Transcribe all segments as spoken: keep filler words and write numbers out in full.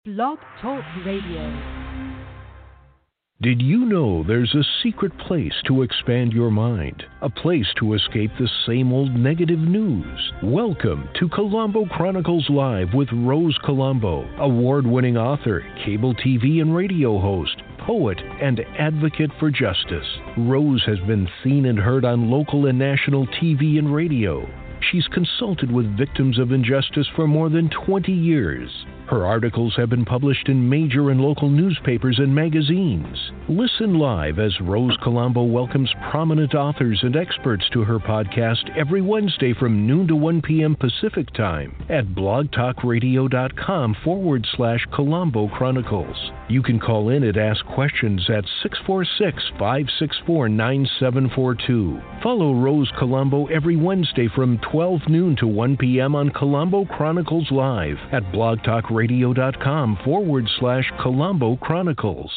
Blog Talk Radio. Did you know there's a secret place to expand your mind? A place to escape the same old negative news? Welcome to Colombo Chronicles Live with Rose Colombo, award-winning author, cable T V and radio host, poet, and advocate for justice. Rose has been seen and heard on local and national T V and radio. She's consulted with victims of injustice for more than twenty years. Her articles have been published in major and local newspapers and magazines. Listen live as Rose Colombo welcomes prominent authors and experts to her podcast every Wednesday from noon to one p.m. Pacific Time at blogtalkradio.com forward slash Colombo Chronicles. You can call in and ask questions at six four six, five six four, nine seven four two. Follow Rose Colombo every Wednesday from twelve noon to one p.m. on Colombo Chronicles Live at blogtalkradio.com forward slash Colombo Chronicles.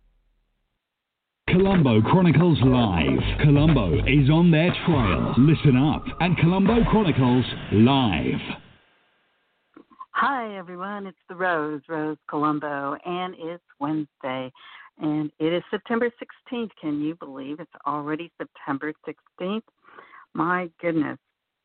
Colombo Chronicles Live. Colombo is on their trail. Listen up at Colombo Chronicles Live. Hi, everyone. It's the Rose, Rose Colombo, and it's Wednesday, and it is September sixteenth. Can you believe it's already September sixteenth? My goodness,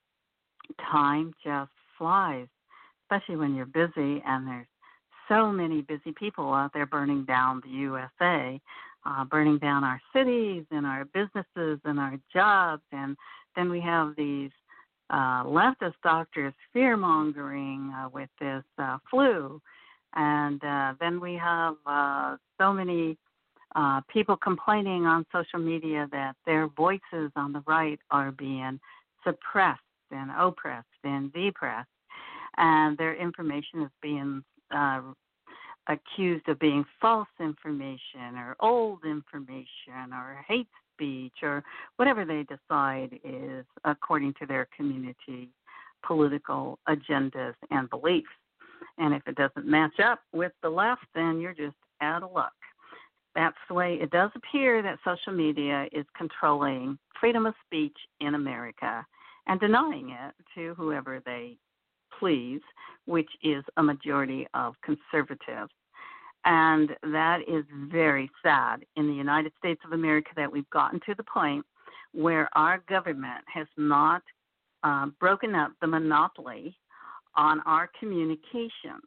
time just flies, especially when you're busy, and there's so many busy people out there burning down the U S A, uh, burning down our cities and our businesses and our jobs, and then we have these Uh, leftist doctors fear-mongering uh, with this uh, flu. And uh, then we have uh, so many uh, people complaining on social media that their voices on the right are being suppressed and oppressed and depressed, and their information is being uh, accused of being false information or old information or hate speech or whatever they decide is according to their community political agendas and beliefs. And if it doesn't match up with the left, then you're just out of luck. That's the way it does appear that social media is controlling freedom of speech in America and denying it to whoever they please, which is a majority of conservatives. And that is very sad in the United States of America that we've gotten to the point where our government has not uh, broken up the monopoly on our communications,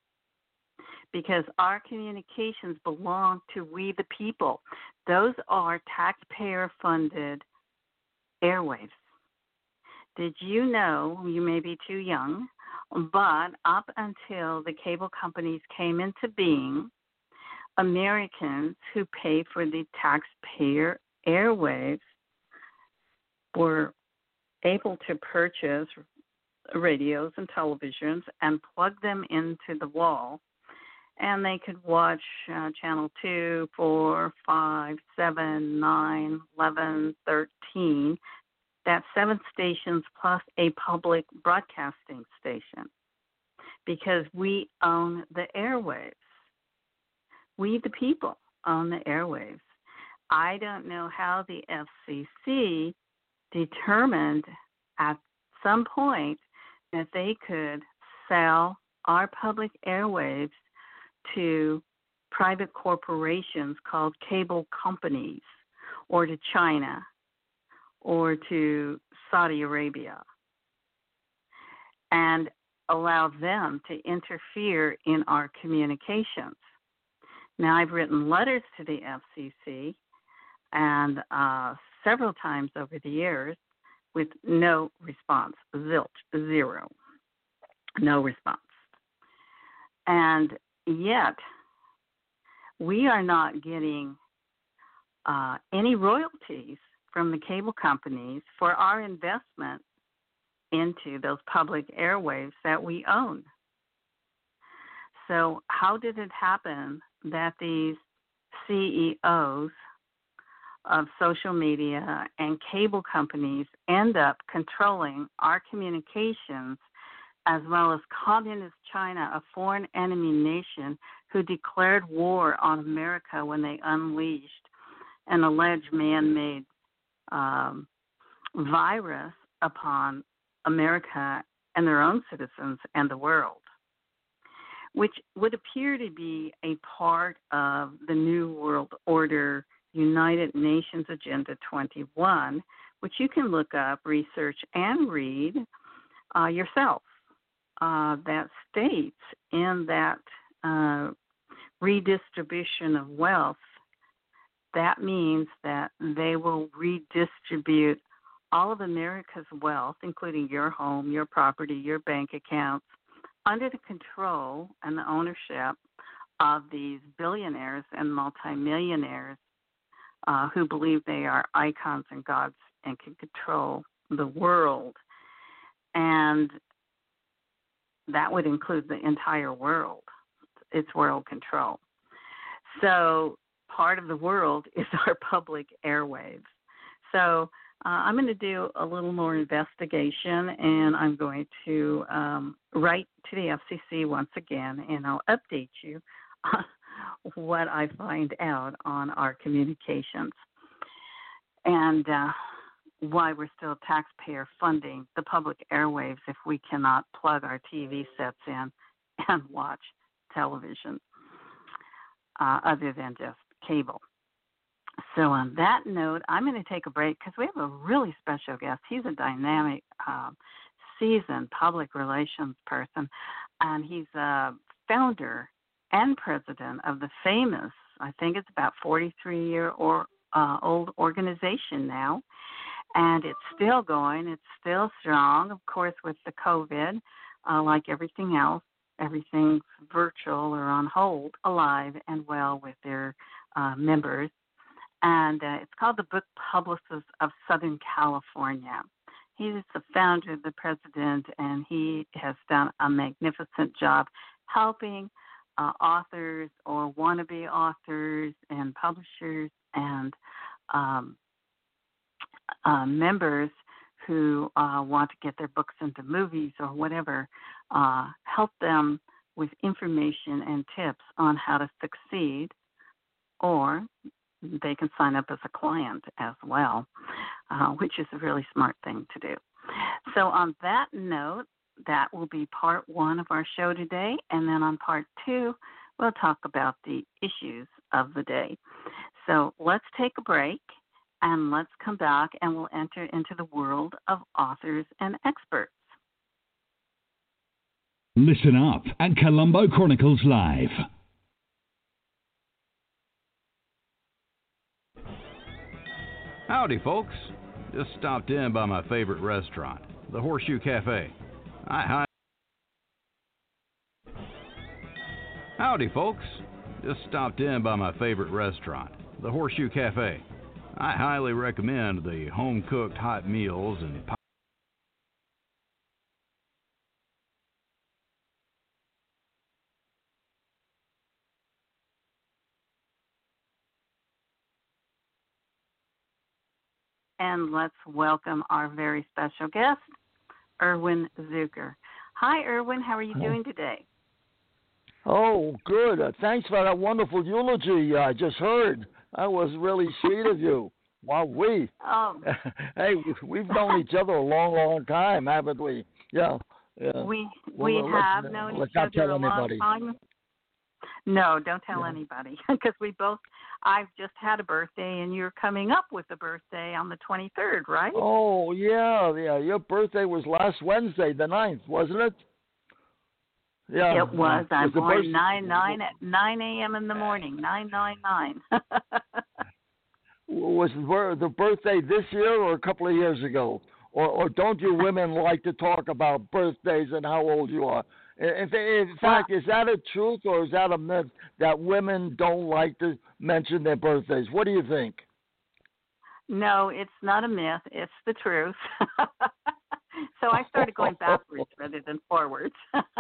because our communications belong to we the people. Those are taxpayer-funded airwaves. Did you know, you may be too young, but up until the cable companies came into being, Americans who pay for the taxpayer airwaves were able to purchase radios and televisions and plug them into the wall, and they could watch uh, Channel two, four, five, seven, nine, eleven, thirteen. That's seven stations plus a public broadcasting station, because we own the airwaves. We, the people, own the airwaves. I don't know how the F C C determined at some point that they could sell our public airwaves to private corporations called cable companies, or to China, or to Saudi Arabia, and allow them to interfere in our communications. Now, I've written letters to the F C C and uh, several times over the years with no response, zilch, zero, no response. And yet, we are not getting uh, any royalties from the cable companies for our investment into those public airwaves that we own. So how did it happen that these C E Os of social media and cable companies end up controlling our communications, as well as communist China, a foreign enemy nation who declared war on America when they unleashed an alleged man-made um, virus upon America and their own citizens and the world? which would appear to be a part of the New World Order United Nations Agenda twenty-one, which you can look up, research, and read uh, yourself. Uh, that states in that uh, redistribution of wealth, that means that they will redistribute all of America's wealth, including your home, your property, your bank accounts, under the control and the ownership of these billionaires and multimillionaires uh, who believe they are icons and gods and can control the world. And that would include the entire world. It's world control. So part of the world is our public airwaves. So uh, I'm going to do a little more investigation, and I'm going to um, write to the F C C once again, and I'll update you on what I find out on our communications and uh, why we're still taxpayer funding the public airwaves if we cannot plug our T V sets in and watch television uh, other than just cable. So on that note, I'm going to take a break because we have a really special guest. He's a dynamic, um, seasoned public relations person, and he's a founder and president of the famous, I think it's about forty-three-year or uh, old organization now, and it's still going. It's still strong, of course, with the COVID, uh, like everything else. Everything's virtual or on hold, alive and well with their uh, members. And uh, it's called the Book Publicists of Southern California. He's the founder, the president, and he has done a magnificent job helping uh, authors or wannabe authors and publishers and um, uh, members who uh, want to get their books into movies or whatever, uh, help them with information and tips on how to succeed, or they can sign up as a client as well, uh, which is a really smart thing to do. So on that note, that will be part one of our show today, and then on part two, we'll talk about the issues of the day. So let's take a break, and let's come back, and we'll enter into the world of authors and experts. Listen up at Colombo Chronicles Live. Howdy, folks. Just stopped in by my favorite restaurant, the Horseshoe Cafe. I hi. Howdy, folks. Just stopped in by my favorite restaurant, the Horseshoe Cafe. I highly recommend the home-cooked hot meals and pie. And let's welcome our very special guest, Erwin Zucker. Hi, Erwin. How are you doing today? Oh, good. Uh, thanks for that wonderful eulogy I just heard. That was really sweet of you. Wow, we. Oh. Hey, we've known each other a long, long time, haven't we? Yeah. yeah. We we well, have let's, known let's each other not tell a anybody. long time. No, don't tell yeah. anybody, because we both. I've just had a birthday, and you're coming up with a birthday on the twenty-third, right? Oh yeah, yeah. Your birthday was last Wednesday, the ninth, wasn't it? Yeah, it was. I'm was born birth- nine nine at nine a.m. in the morning. Nine nine nine. Was the birthday this year or a couple of years ago? Or, or don't you women like to talk about birthdays and how old you are? In, in fact, is that a truth or is that a myth that women don't like to mention their birthdays? What do you think? No, it's not a myth. It's the truth. So I started going backwards rather than forwards.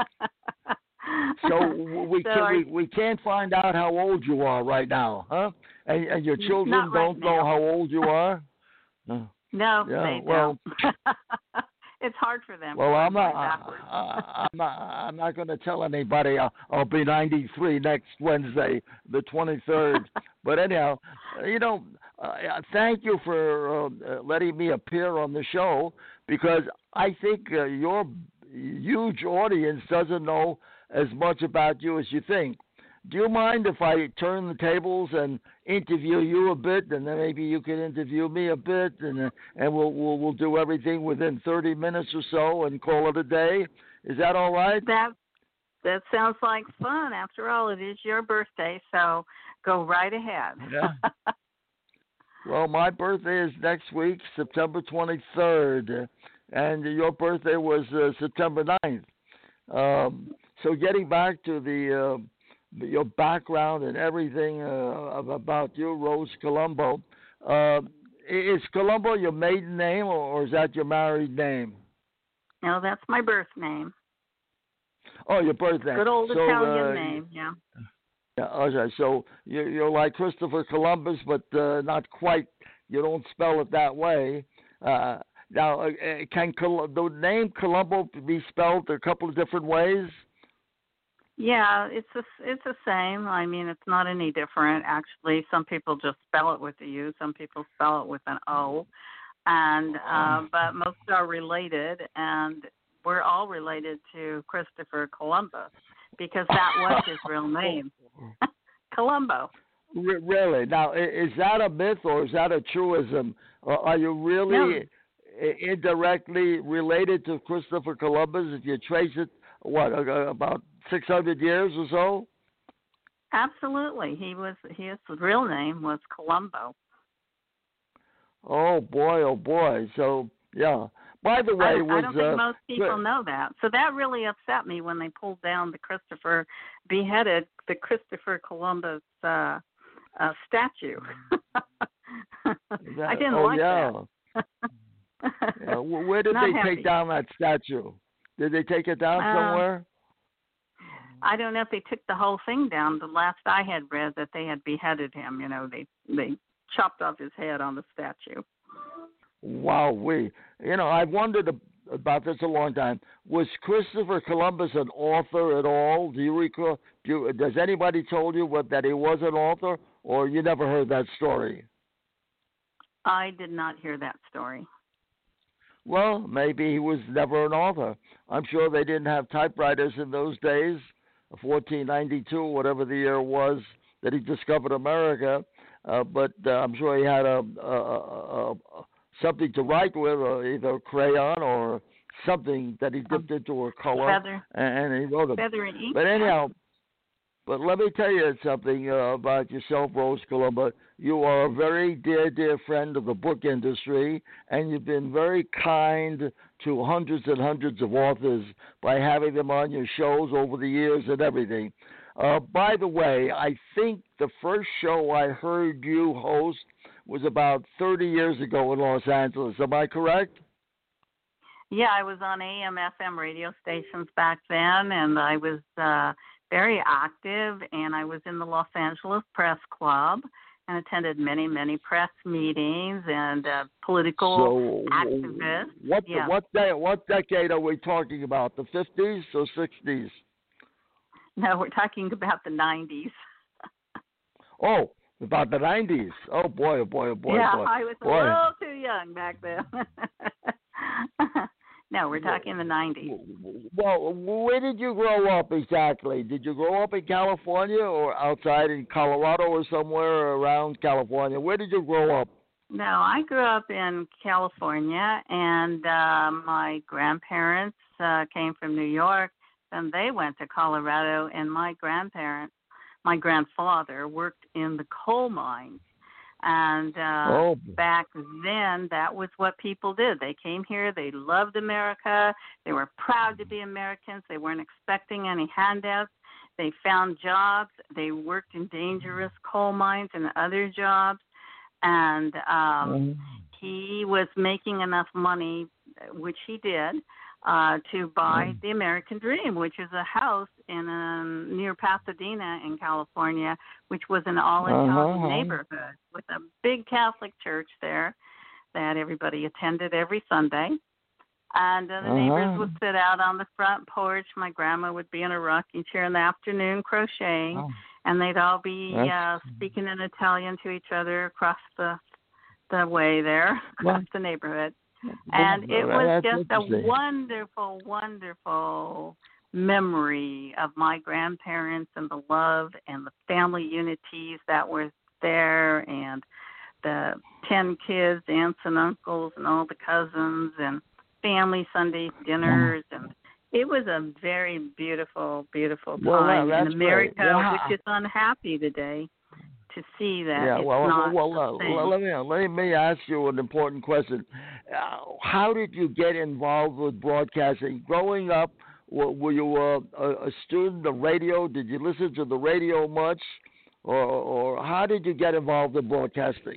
So we, so can, I, we we can't find out how old you are right now, huh? And, and your children not right don't know now. how old you are? No, no yeah, they well, don't. It's hard for them. Well, I'm not, backwards. I, I'm not. I'm not going to tell anybody. I'll, I'll be ninety-three next Wednesday, the twenty-third. But anyhow, you know, uh, thank you for uh, letting me appear on the show, because I think uh, your huge audience doesn't know as much about you as you think. Do you mind if I turn the tables and interview you a bit, and then maybe you can interview me a bit, and uh, and we'll, we'll we'll do everything within thirty minutes or so and call it a day? Is that all right? That that sounds like fun. After all, it is your birthday, so go right ahead. Yeah. Well, my birthday is next week, September twenty-third, and your birthday was uh, September ninth. Um, so getting back to the... Uh, your background and everything uh, about you, Rose Colombo. Uh, is Colombo your maiden name, or, or is that your married name? No, that's my birth name. Oh, your birth name. Good old so, Italian uh, name, yeah. Yeah, okay. So you're, you're like Christopher Columbus, but uh, not quite. You don't spell it that way. Uh, now, uh, can Col- the name Colombo be spelled a couple of different ways? Yeah, it's a, it's the same. I mean, it's not any different, actually. Some people just spell it with a U. Some people spell it with an O. And uh, but most are related, and we're all related to Christopher Columbus because that was his real name, Colombo. R- really? Now, is that a myth or is that a truism? Or are you really No. indirectly related to Christopher Columbus if you trace it, what, about six hundred years or so? Absolutely. He was his real name was Colombo. Oh boy, oh boy. So yeah. By the way, I, was, I don't think uh, most people know that. So that really upset me when they pulled down the Christopher beheaded the Christopher Columbus uh, uh, statue. that, I didn't oh, like yeah. that. yeah. Where did Not they happy. take down that statue? Did they take it down Uh, somewhere? I don't know if they took the whole thing down. The last I had read that they had beheaded him. You know, they they chopped off his head on the statue. Wow, we. You know, I've wondered about this a long time. Was Christopher Columbus an author at all? Do you recall? Do you, does anybody told you what that he was an author, or you never heard that story? I did not hear that story. Well, maybe he was never an author. I'm sure they didn't have typewriters in those days, fourteen ninety-two, whatever the year was that he discovered America. Uh, but uh, I'm sure he had a, a, a, a something to write with, or either crayon or something that he dipped into a color, Feather. and, and he wrote it. Feather and ink. But anyhow, but let me tell you something uh, about yourself, Rose Colombo. You are a very dear, dear friend of the book industry, and you've been very kind to hundreds and hundreds of authors by having them on your shows over the years and everything. Uh, by the way, I think the first show I heard you host was about thirty years ago in Los Angeles. Am I correct? Yeah, I was on A M, F M radio stations back then, and I was uh, very active, and I was in the Los Angeles Press Club and attended many, many press meetings and uh, political so, activists. What yeah. what de- what decade are we talking about? The fifties or sixties? No, we're talking about the nineties. Oh, about the nineties. Oh boy, oh boy, oh boy, yeah, boy. I was a boy. little too young back then. No, we're talking the nineties. Well, where did you grow up exactly? Did you grow up in California or outside in Colorado or somewhere around California? Where did you grow up? No, I grew up in California, and uh, my grandparents uh, came from New York, and they went to Colorado, and my grandparents, my grandfather worked in the coal mines. And uh, oh. back then, that was what people did. They came here. They loved America. They were proud to be Americans. They weren't expecting any handouts. They found jobs. They worked in dangerous coal mines and other jobs. And um, he was making enough money, which he did, uh, to buy the American Dream, which is a house in um, near Pasadena in California, which was an all-Italian uh-huh. neighborhood with a big Catholic church there that everybody attended every Sunday. And uh, the uh-huh. neighbors would sit out on the front porch. My grandma would be in a rocking chair in the afternoon crocheting, oh. and they'd all be uh, speaking in Italian to each other across the the way there, across well, the neighborhood. And it was just a wonderful, wonderful memory of my grandparents and the love and the family unities that were there, and the ten kids, aunts and uncles, and all the cousins, and family Sunday dinners, and it was a very beautiful, beautiful time well, well, in America, wow. which is unhappy today to see that yeah, it's well, not well, the well, same. well, let me let me ask you an important question. Uh, how did you get involved with broadcasting? Growing up, were, were you a, a student of radio? Did you listen to the radio much, or, or how did you get involved in broadcasting?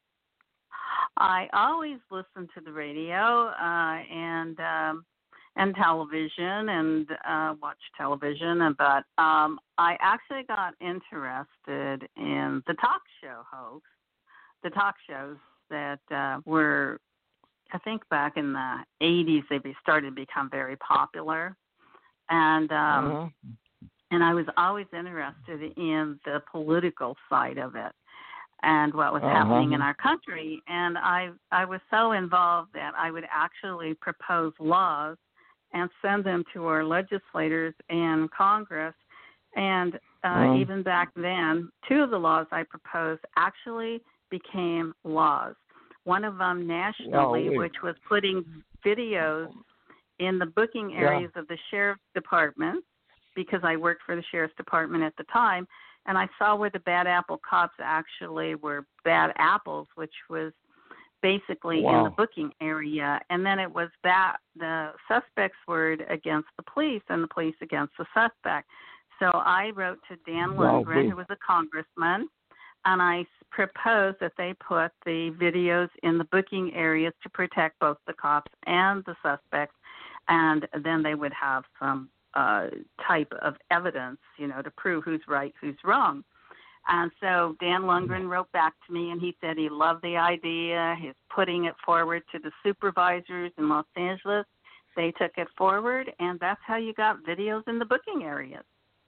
I always listened to the radio uh, and um, and television and uh, watched television, but um, I actually got interested in the talk show hosts, the talk shows that uh, were, I think back in the eighties, they started to become very popular, and um, uh-huh. and I was always interested in the political side of it and what was uh-huh. happening in our country. And I I was so involved that I would actually propose laws and send them to our legislators and Congress. And uh, uh-huh. even back then, two of the laws I proposed actually became laws. One of them nationally, oh, which was putting videos in the booking areas yeah. of the sheriff's department, because I worked for the sheriff's department at the time, and I saw where the bad apple cops actually were bad apples, which was basically wow. in the booking area. And then it was that the suspects were against the police and the police against the suspect. So I wrote to Dan Lundgren, wow. who was a congressman, and I proposed that they put the videos in the booking areas to protect both the cops and the suspects, and then they would have some uh, type of evidence, you know, to prove who's right, who's wrong. And so Dan Lundgren wrote back to me, and he said he loved the idea. He's putting it forward to the supervisors in Los Angeles. They took it forward, and that's how you got videos in the booking areas.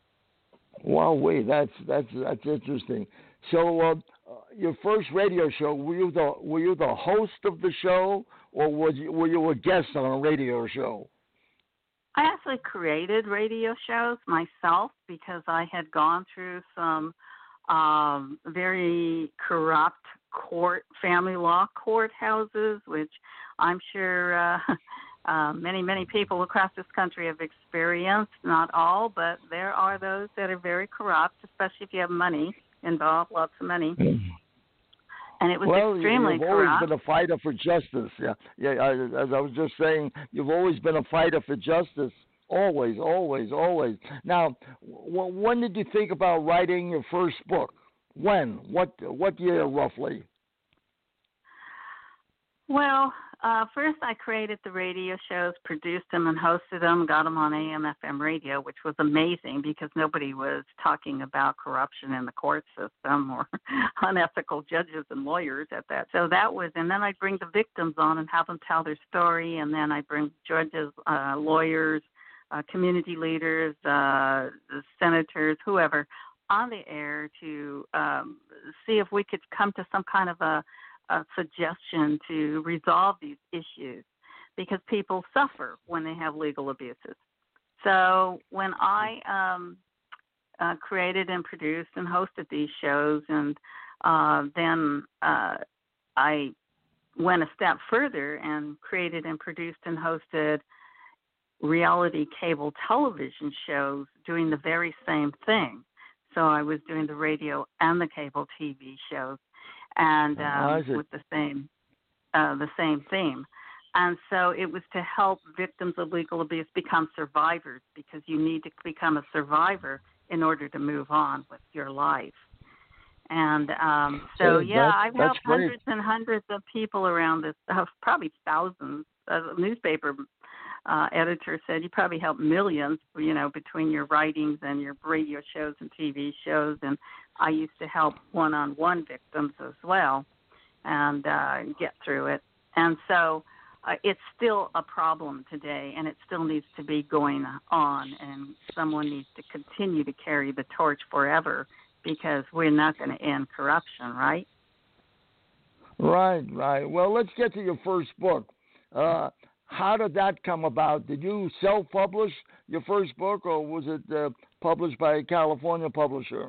Wow, wait, that's that's that's interesting. So, uh, your first radio show, were you the were you the host of the show, or was you, were you a guest on a radio show? I actually created radio shows myself because I had gone through some um, very corrupt court, family law courthouses, which I'm sure uh, uh, many, many people across this country have experienced. Not all, but there are those that are very corrupt, especially if you have money involved, lots of money. Mm-hmm. And it was well, extremely you've corrupt. always been a fighter for justice. Yeah, yeah. I, as I was just saying, you've always been a fighter for justice. Always, always, always. Now, w- when did you think about writing your first book? When? What? What year, roughly? Well, uh, first I created the radio shows, produced them and hosted them, got them on A M F M radio, which was amazing because nobody was talking about corruption in the court system or unethical judges and lawyers at that. So that was, and then I'd bring the victims on and have them tell their story, and then I'd bring judges, uh, lawyers, uh, community leaders, uh, senators, whoever, on the air to um, see if we could come to some kind of a a suggestion to resolve these issues, because people suffer when they have legal abuses. So when I um, uh, created and produced and hosted these shows, and uh, then uh, I went a step further and created and produced and hosted reality cable television shows doing the very same thing. So I was doing the radio and the cable T V shows, and um, with the same uh, the same theme. And so it was to help victims of legal abuse become survivors, because you need to become a survivor in order to move on with your life. And um, so, yeah, I've helped great. hundreds and hundreds of people around this, uh, probably thousands. A newspaper uh, editor said you probably helped millions, you know, between your writings and your radio shows and T V shows. And I used to help one-on-one victims as well and uh, get through it. And so uh, it's still a problem today, and it still needs to be going on, and someone needs to continue to carry the torch forever, because we're not going to end corruption, right? Right, right. Well, let's get to your first book. Uh, how did that come about? Did you self-publish your first book, or was it uh, published by a California publisher?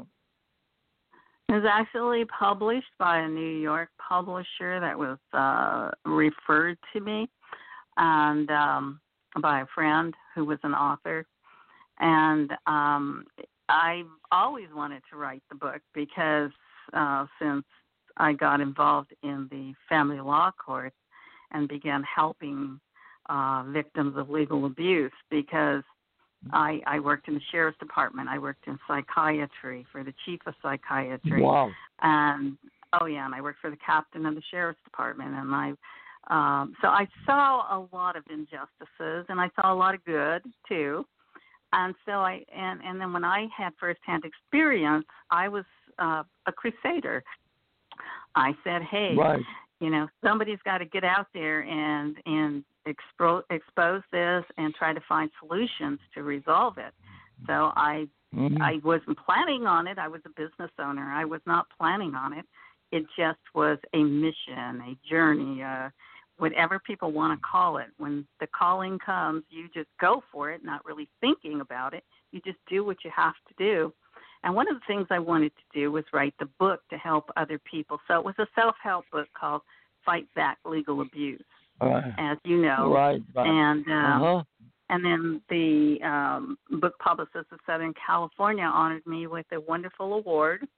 It was actually published by a New York publisher that was uh, referred to me, and um, by a friend who was an author. And um, I always wanted to write the book because uh, since I got involved in the family law courts and began helping uh, victims of legal abuse, because I, I worked in the sheriff's department. I worked in psychiatry for the chief of psychiatry. Wow. And, oh, yeah, and I worked for the captain of the sheriff's department. And I, um, so I saw a lot of injustices, and I saw a lot of good, too. And so I, and, and then when I had firsthand experience, I was uh, a crusader. I said, hey, right. you know, somebody's got to get out there and, and expo- expose this and try to find solutions to resolve it. So I, mm-hmm. I wasn't planning on it. I was a business owner. I was not planning on it. It just was a mission, a journey, uh, whatever people want to call it. When the calling comes, you just go for it, not really thinking about it. You just do what you have to do. And one of the things I wanted to do was write the book to help other people. So it was a self-help book called Fight Back Legal Abuse, uh, as you know. Right, right. And, um, uh-huh. and then the um, Book Publicists of Southern California honored me with a wonderful award.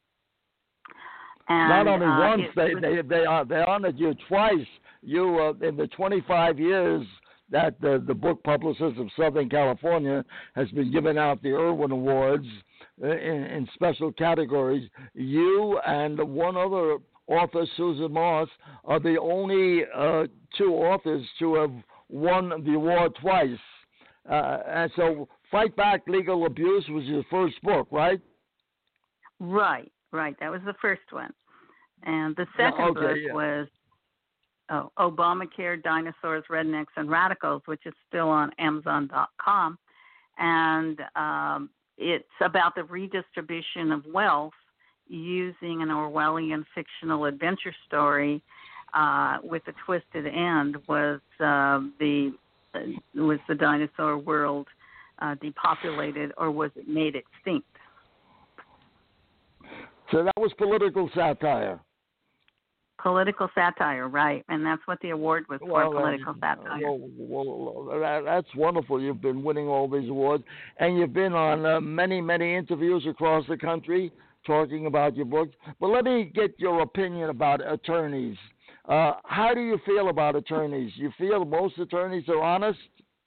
And, Not only uh, once, they, was, they they uh, they honored you twice. You uh, in the twenty-five years that the, the Book Publicists of Southern California has been giving out the Irwin Awards in, in special categories. You and one other author, Susan Moss, are the only uh, two authors to have won the award twice. Uh, and so, Fight Back Legal Abuse was your first book, right? Right, right. That was the first one. And the second okay, book yeah. was oh, Obamacare, Dinosaurs, Rednecks, and Radicals, which is still on Amazon dot com. And um, it's about the redistribution of wealth using an Orwellian fictional adventure story uh, with a twisted end. Was uh, the was the dinosaur world uh, depopulated, or was it made extinct? So that was political satire. Political satire, right, and that's what the award was for, well, political uh, satire. Well, well that, that's wonderful. You've been winning all these awards, and you've been on uh, many, many interviews across the country talking about your books. But let me get your opinion about attorneys. Uh, how do you feel about attorneys? You feel most attorneys are honest?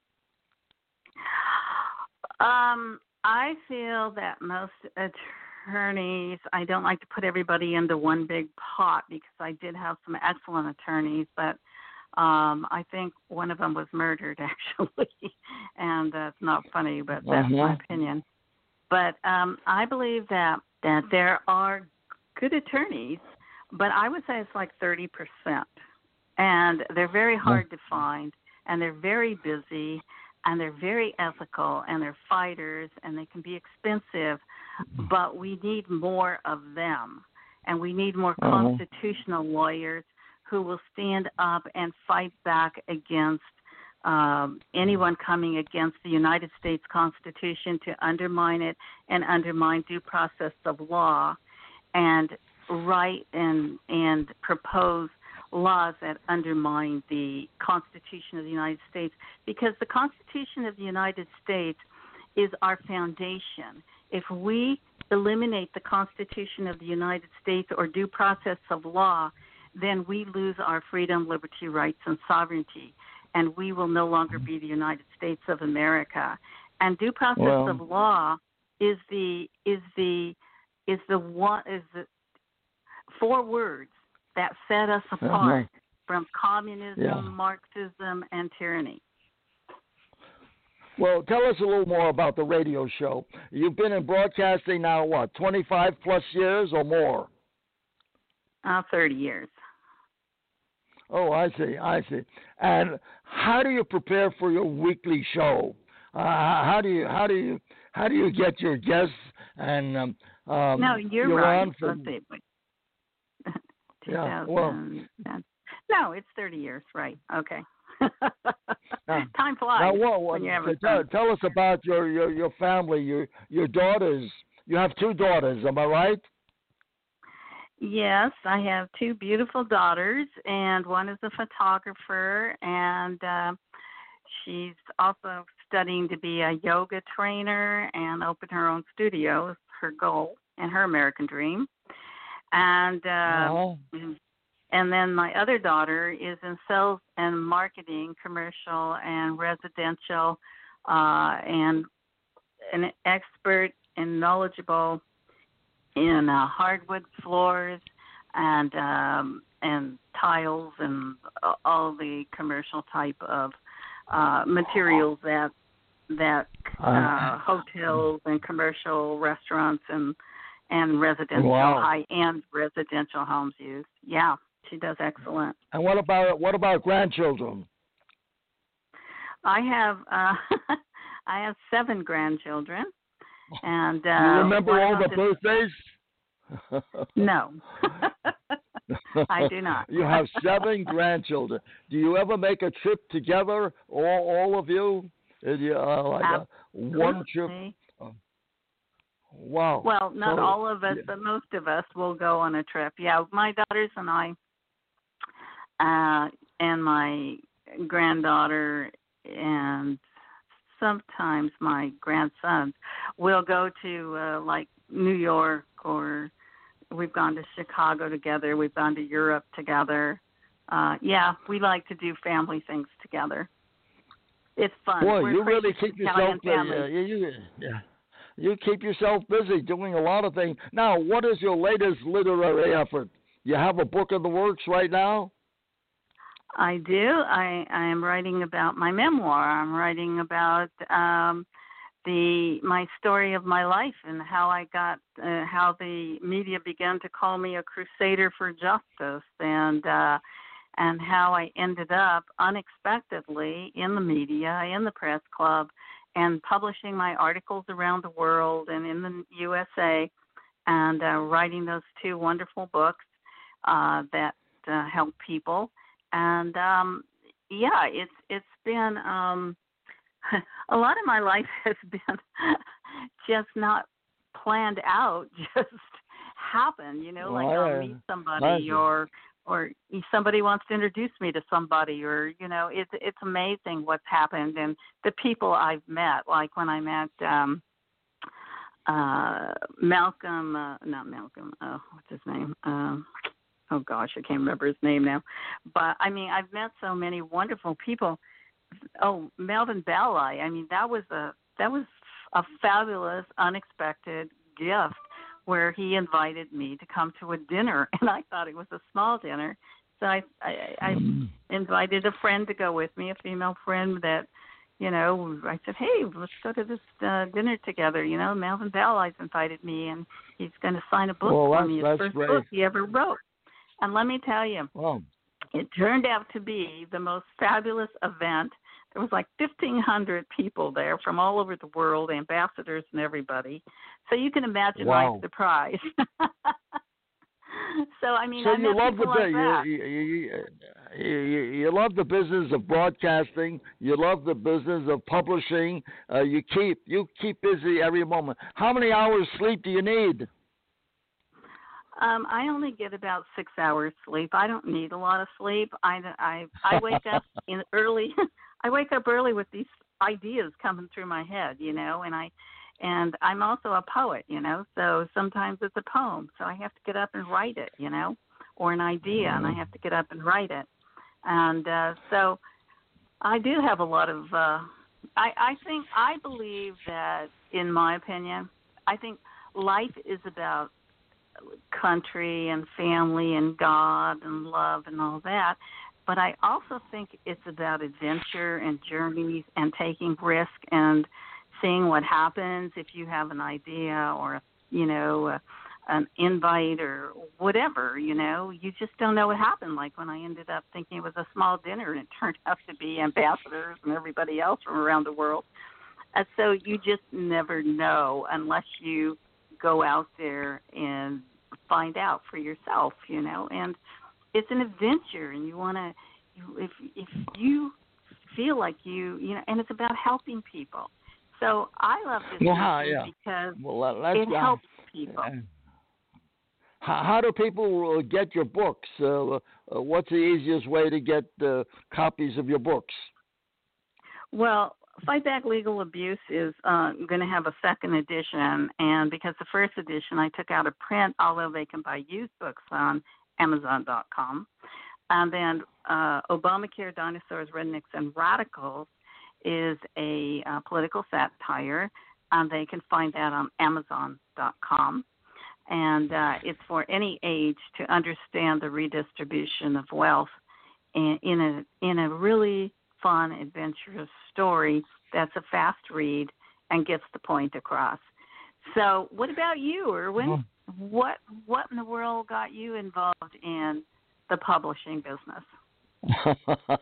Um, I feel that most attorneys, I don't like to put everybody into one big pot, because I did have some excellent attorneys, but um, I think one of them was murdered, actually, and that's not funny, but that's uh-huh. my opinion. But um, I believe that, that there are good attorneys, but I would say it's like thirty percent, and they're very hard to find, and they're very busy, and they're very ethical, and they're fighters, and they can be expensive, but we need more of them, and we need more uh-huh. constitutional lawyers who will stand up and fight back against um, anyone coming against the United States Constitution to undermine it and undermine due process of law, and write and and propose laws that undermine the Constitution of the United States, because the Constitution of the United States is our foundation. If we eliminate the Constitution of the United States or due process of law, then we lose our freedom, liberty, rights, and sovereignty, and we will no longer be the United States of America. And due process well, of law is the is the is the one is the four words that set us apart uh-huh. from communism, yeah. Marxism, and tyranny. Well, tell us a little more about the radio show. You've been in broadcasting now, what, twenty-five plus years or more? Uh, thirty years. Oh, I see, I see. And how do you prepare for your weekly show? Uh, how do you, how do you, how do you get your guests? And um, um, no, you're, you're right. On for, Let's see. yeah, well, no, it's thirty years, right? Okay. Now, Time flies now what, what, when you're having tell, fun. tell us about your, your, your family, your your daughters. You have two daughters, am I right? Yes, I have two beautiful daughters, and one is a photographer, and uh, she's also studying to be a yoga trainer and open her own studio is her goal and her American dream. And uh, Oh. and then my other daughter is in sales and marketing, commercial and residential, uh, and an expert and knowledgeable in uh, hardwood floors and um, and tiles and all the commercial type of uh, materials that that uh, hotels and commercial restaurants and and residential Wow. high-end residential homes use. Yeah, she does excellent. And what about what about grandchildren? I have uh, I have seven grandchildren, and uh, you remember one all of the them birthdays? is- No, I do not. You have seven grandchildren. Do you ever make a trip together, all all of you? Is you, uh, like a, one trip? Absolutely. Wow. Well, not So, all of us, yeah. but most of us will go on a trip. Yeah, my daughters and I, uh, and my granddaughter, and sometimes my grandsons will go to uh, like New York, or we've gone to Chicago together. We've gone to Europe together. Uh, yeah, we like to do family things together. It's fun. Boy, We're you crazy really keep Italian yourself family. uh, you, you, yeah. You keep yourself busy doing a lot of things. Now, what is your latest literary effort? You have a book in the works right now? I do. I, I am writing about my memoir. I'm writing about um, the my story of my life and how I got uh, how the media began to call me a crusader for justice, and uh, and how I ended up unexpectedly in the media, in the press club, and publishing my articles around the world and in the U S A, and uh, writing those two wonderful books uh, that uh, help people. And um, yeah, it's it's been um, a lot of my life has been just not planned out, just happen. You know, like Well, I'll I- meet somebody I see. or or somebody wants to introduce me to somebody, or you know, it's it's amazing what's happened and the people I've met. Like when I met um, uh, Malcolm, uh, not Malcolm, uh, what's his name? Um, oh gosh, I can't remember his name now. But I mean, I've met so many wonderful people. Oh, Melvin Belli. I mean, that was a that was a fabulous, unexpected gift, where he invited me to come to a dinner, and I thought it was a small dinner. So I, I, I invited a friend to go with me, a female friend that, you know, I said, hey, let's go to this uh, dinner together. You know, Melvin Belli's invited me, and he's going to sign a book Well, for that's- me, his that's first great. book he ever wrote. And let me tell you, Well, it turned out to be the most fabulous event. There was like fifteen hundred people there from all over the world, ambassadors and everybody. So you can imagine Wow. my surprise. So I mean, so I you met love the people like bu- that. you, you, you, you, you, you love the business of broadcasting. You love the business of publishing. Uh, you keep you keep busy every moment. How many hours sleep do you need? Um, I only get about six hours sleep. I don't need a lot of sleep. I, I, I wake up in early. I wake up early with these ideas coming through my head, you know, and I, and I'm also a poet, you know, so sometimes it's a poem, so I have to get up and write it, you know, or an idea, and I have to get up and write it, and uh, so I do have a lot of. Uh, I, I think I believe that, in my opinion, I think life is about country and family and God and love and all that, but I also think it's about adventure and journeys and taking risk and seeing what happens if you have an idea or, you know, uh, an invite or whatever, you know. You just don't know what happened. Like when I ended up thinking it was a small dinner and it turned out to be ambassadors and everybody else from around the world. And so you just never know unless you go out there and find out for yourself, you know. And it's an adventure, and you want to, if if you feel like you, you know, and it's about helping people. So I love this well, how, yeah. because well, let, it uh, helps people. Uh, how, how do people uh, get your books? Uh, uh, what's the easiest way to get uh, copies of your books? Well, Fight Back Legal Abuse is uh, going to have a second edition, and because the first edition I took out of print, although they can buy used books on Amazon dot com. And then uh, Obamacare, Dinosaurs, Rednecks, and Radicals is a uh, political satire, and they can find that on Amazon dot com. And uh, it's for any age to understand the redistribution of wealth in, in a in a really fun, adventurous story that's a fast read and gets the point across. So what about you, Erwin? What what in the world got you involved in the publishing business?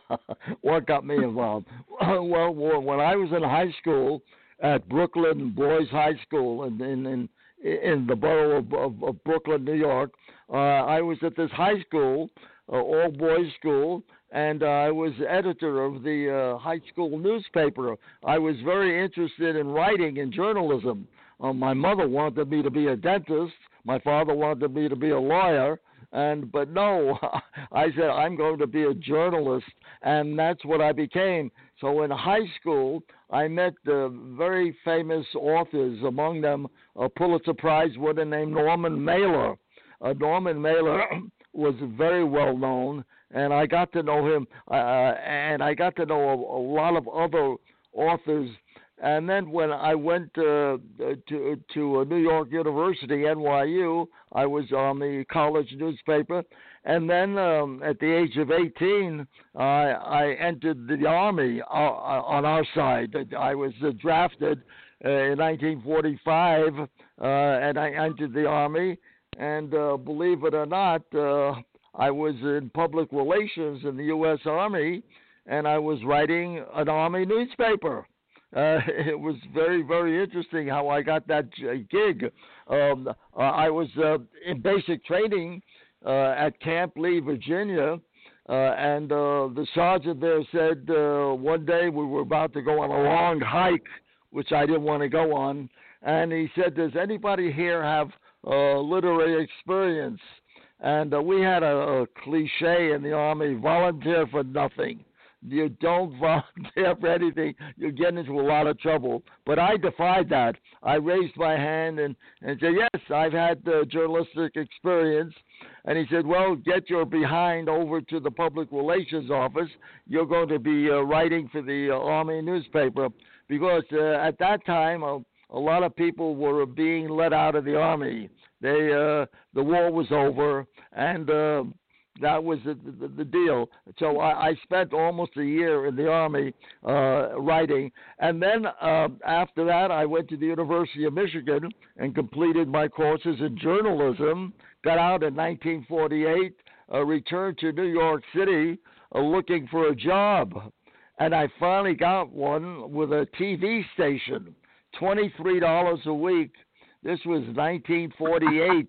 What got me involved? Well, when I was in high school at Brooklyn Boys High School in in, in, in the borough of, of, of Brooklyn, New York, uh, I was at this high school, uh, all boys school, and uh, I was editor of the uh, high school newspaper. I was very interested in writing and journalism. Uh, my mother wanted me to be a dentist. My father wanted me to be a lawyer. And but no, I said I'm going to be a journalist, and that's what I became. So in high school, I met uh, very famous authors, among them a Pulitzer Prize winner named Norman Mailer. Uh, Norman Mailer was very well known, and I got to know him, uh, and I got to know a, a lot of other authors. And then when I went uh, to to New York University, N Y U, I was on the college newspaper. And then um, at the age of eighteen, uh, I entered the Army uh, on our side. I was uh, drafted uh, in nineteen forty-five, uh, and I entered the Army. And uh, believe it or not, uh, I was in public relations in the U S Army, and I was writing an Army newspaper. Uh, it was very, very interesting how I got that gig. Um, uh, I was uh, in basic training uh, at Camp Lee, Virginia, uh, and uh, the sergeant there said uh, one day we were about to go on a long hike, which I didn't want to go on, and he said, does anybody here have uh, literary experience? And uh, we had a, a cliche in the Army, volunteer for nothing. You don't volunteer for anything, you get into a lot of trouble. But I defied that. I raised my hand and, and said, yes, I've had uh, journalistic experience. And he said, well, get your behind over to the public relations office. You're going to be uh, writing for the uh, Army newspaper. Because uh, at that time, uh, a lot of people were being let out of the Army. They uh, the war was over, and uh, that was the, the, the deal. So I, I spent almost a year in the Army uh, writing. And then uh, after that, I went to the University of Michigan and completed my courses in journalism, got out in nineteen forty-eight, uh, returned to New York City uh, looking for a job. And I finally got one with a T V station, twenty-three dollars a week. This was nineteen forty-eight.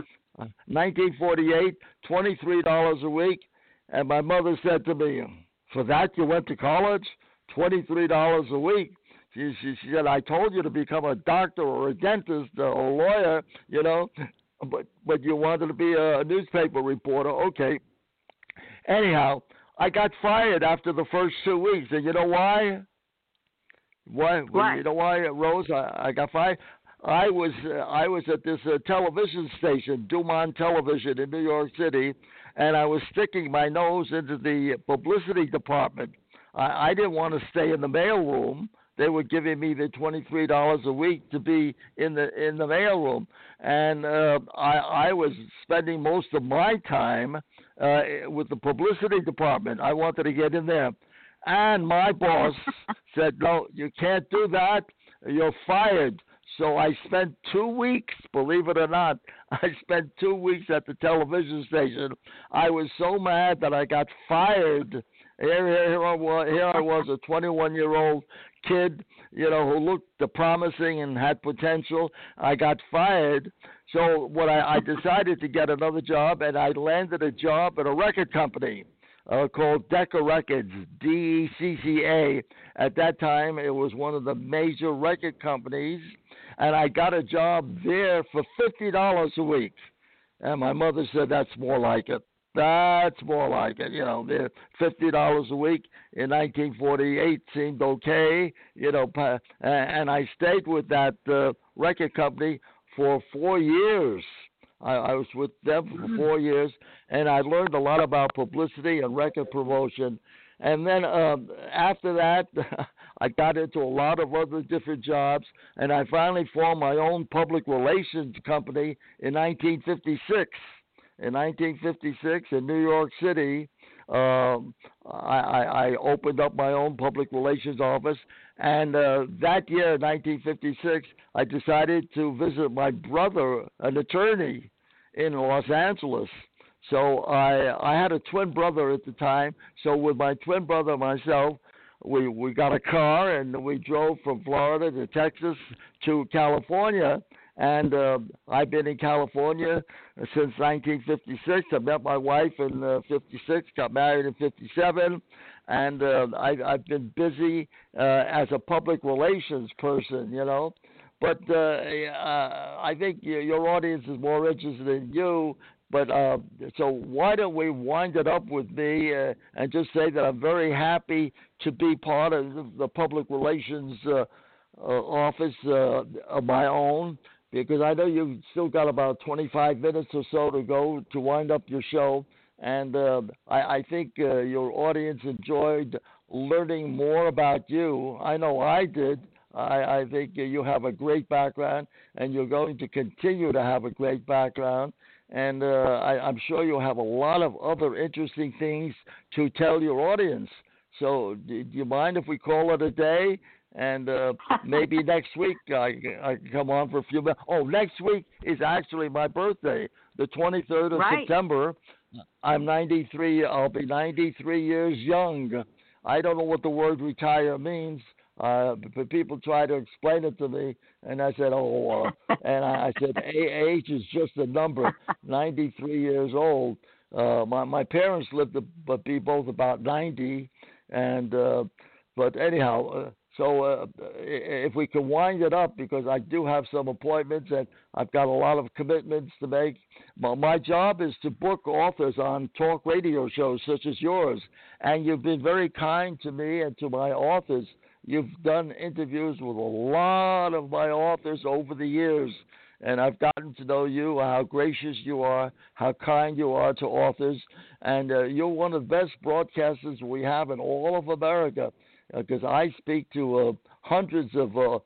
nineteen forty-eight, twenty-three dollars a week. And my mother said to me, for that you went to college? twenty-three dollars a week. She, she, she said, I told you to become a doctor or a dentist or a lawyer, you know, but, but you wanted to be a newspaper reporter. Okay. Anyhow, I got fired after the first two weeks. And you know why? Why? Why? You know why, Rose, I, I got fired? I was uh, I was at this uh, television station, Dumont Television in New York City, and I was sticking my nose into the publicity department. I, I didn't want to stay in the mailroom. They were giving me the twenty-three dollars a week to be in the in the mailroom, and uh, I, I was spending most of my time uh, with the publicity department. I wanted to get in there, and my boss said, "No, you can't do that. You're fired." So I spent two weeks, believe it or not, I spent two weeks at the television station. I was so mad that I got fired. Here, here, I, was, here I was, a twenty-one-year-old kid, you know, who looked promising and had potential. I got fired. So what I, I decided to get another job, and I landed a job at a record company. uh, called Decca Records, D E C C A. At that time, it was one of the major record companies, and I got a job there for fifty dollars a week. And my mother said, that's more like it. That's more like it. You know, the fifty dollars a week in nineteen forty-eight seemed okay, you know, and I stayed with that uh, record company for four years. I, I was with them for four years, and I learned a lot about publicity and record promotion. And then um, after that, I got into a lot of other different jobs, and I finally formed my own public relations company in nineteen fifty-six. In nineteen fifty-six, in New York City, um, I, I, I opened up my own public relations office, and uh, that year, nineteen fifty-six, I decided to visit my brother, an attorney in Los Angeles. So I I had a twin brother at the time. So with my twin brother and myself, we, we got a car and we drove from Florida to Texas to California. And uh, I've been in California since nineteen fifty-six. I met my wife in uh, fifty-six, got married in fifty-seven, and uh, I, I've been busy uh, as a public relations person, you know. But uh, uh, I think your audience is more interested in you. But uh, so why don't we wind it up with me uh, and just say that I'm very happy to be part of the public relations uh, uh, office uh, of my own. Because I know you've still got about twenty-five minutes or so to go to wind up your show. And uh, I, I think uh, your audience enjoyed learning more about you. I know I did. I, I think you have a great background, and you're going to continue to have a great background. And uh, I, I'm sure you'll have a lot of other interesting things to tell your audience. So do you mind if we call it a day? And uh, maybe next week I, I can come on for a few minutes. Oh, next week is actually my birthday, the twenty-third of right. September. I'm ninety-three. I'll be ninety-three years young. I don't know what the word retire means, uh, but people try to explain it to me, and I said, oh, uh, and I, I said, age is just a number. ninety-three years old. Uh, my my parents lived to but be both about ninety, and uh, but anyhow. Uh, So uh, if we can wind it up, because I do have some appointments and I've got a lot of commitments to make. Well, my job is to book authors on talk radio shows such as yours. And you've been very kind to me and to my authors. You've done interviews with a lot of my authors over the years. And I've gotten to know you, how gracious you are, how kind you are to authors. And uh, you're one of the best broadcasters we have in all of America. Because uh, I speak to uh, hundreds of uh,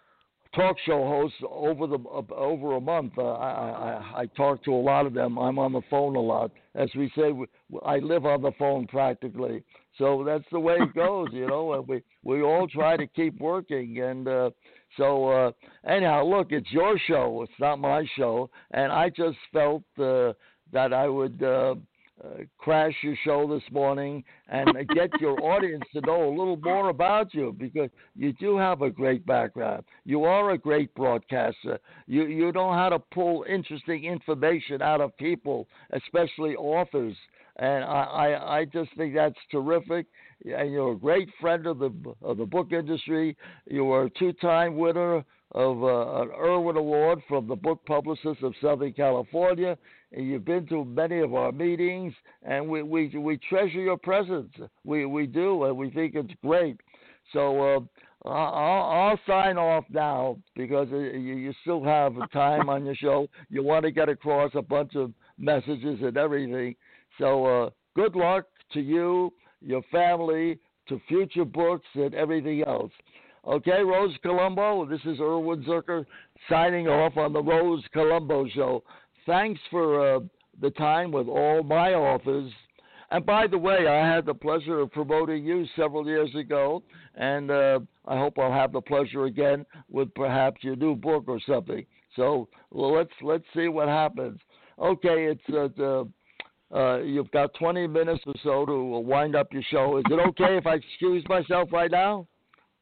talk show hosts over the uh, over a month. Uh, I, I I talk to a lot of them. I'm on the phone a lot. As we say, we, I live on the phone practically. So that's the way it goes, you know. And we we all try to keep working. And uh, so uh, anyhow, look, it's your show. It's not my show. And I just felt uh, that I would. Uh, Uh, crash your show this morning and get your audience to know a little more about you, because you do have a great background. You are a great broadcaster. You you know how to pull interesting information out of people, especially authors. And I, I, I just think that's terrific. And you're a great friend of the of the book industry. You were a two-time winner of uh, an Irwin Award from the Book Publicists of Southern California. And you've been to many of our meetings, and we, we, we treasure your presence. We we do, and we think it's great. So uh, I'll, I'll sign off now, because you, you still have time on your show. You want to get across a bunch of messages and everything. So uh, good luck to you, your family, to future books and everything else. Okay, Rose Colombo, this is Irwin Zucker signing off on the Rose Colombo Show. Thanks for uh, the time with all my authors. And by the way, I had the pleasure of promoting you several years ago, and uh, I hope I'll have the pleasure again with perhaps your new book or something. So well, let's let's see what happens. Okay, it's uh, the, uh, you've got twenty minutes or so to wind up your show. Is it okay if I excuse myself right now?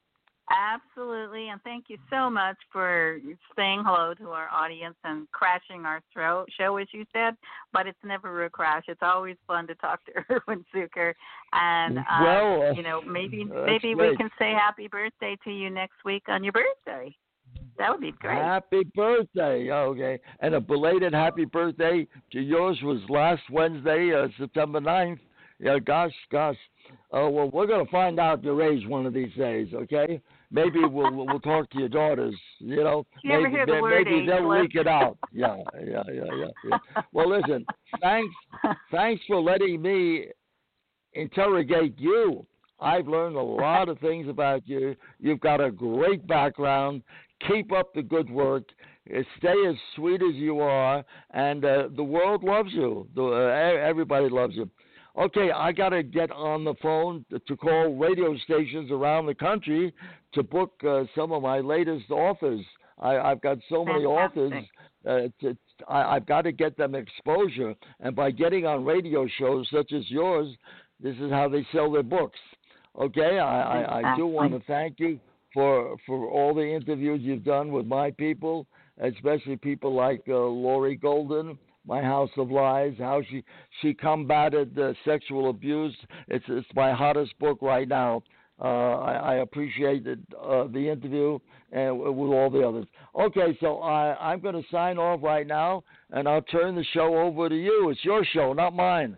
Absolutely, and thank you so much for saying hello to our audience and crashing our throat show, as you said. But it's never a crash. It's always fun to talk to Erwin Zucker, and um, well, uh, you know, maybe that's maybe great. we can say happy birthday to you next week on your birthday. That would be great. Happy birthday. Okay. And a belated happy birthday to yours was last Wednesday, uh, September ninth. Yeah, gosh, gosh. Oh, uh, well, we're going to find out your age one of these days, okay? Maybe we'll we'll, we'll talk to your daughters, you know. You ever maybe hear the word maybe they'll ageless? leak it out. Yeah, yeah, yeah, yeah, yeah. Well, listen, thanks, thanks for letting me interrogate you. I've learned a lot of things about you. You've got a great background. Keep up the good work. Stay as sweet as you are, and uh, the world loves you. The, uh, everybody loves you. Okay, I got to get on the phone to, to call radio stations around the country to book uh, some of my latest authors. I, I've got so many authors. Uh, to, I, I've got to get them exposure, and by getting on radio shows such as yours, this is how they sell their books. Okay, I, I, I do want to thank you for for all the interviews you've done with my people, especially people like uh, Lori Golden, My House of Lies, how she she combated uh, sexual abuse. It's it's my hottest book right now. Uh, I, I appreciated uh, the interview and with all the others. Okay, so I, I'm going to sign off right now, and I'll turn the show over to you. It's your show, not mine.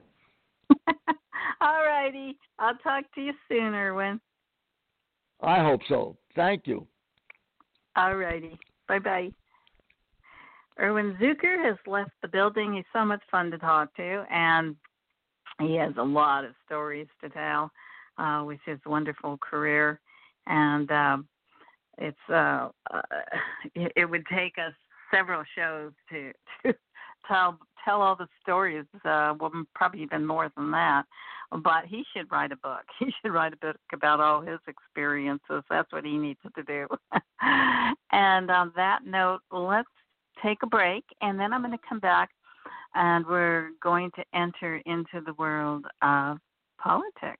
All righty. I'll talk to you soon, Erwin. I hope so. Thank you. All righty. Bye-bye. Erwin Zucker has left the building. He's so much fun to talk to, and he has a lot of stories to tell uh, with his wonderful career. And um, it's uh, uh, it, it would take us several shows to, to tell tell all the stories, uh, well, probably even more than that. But he should write a book. He should write a book about all his experiences. That's what he needs to do. And on that note, let's take a break, and then I'm going to come back, and we're going to enter into the world of politics.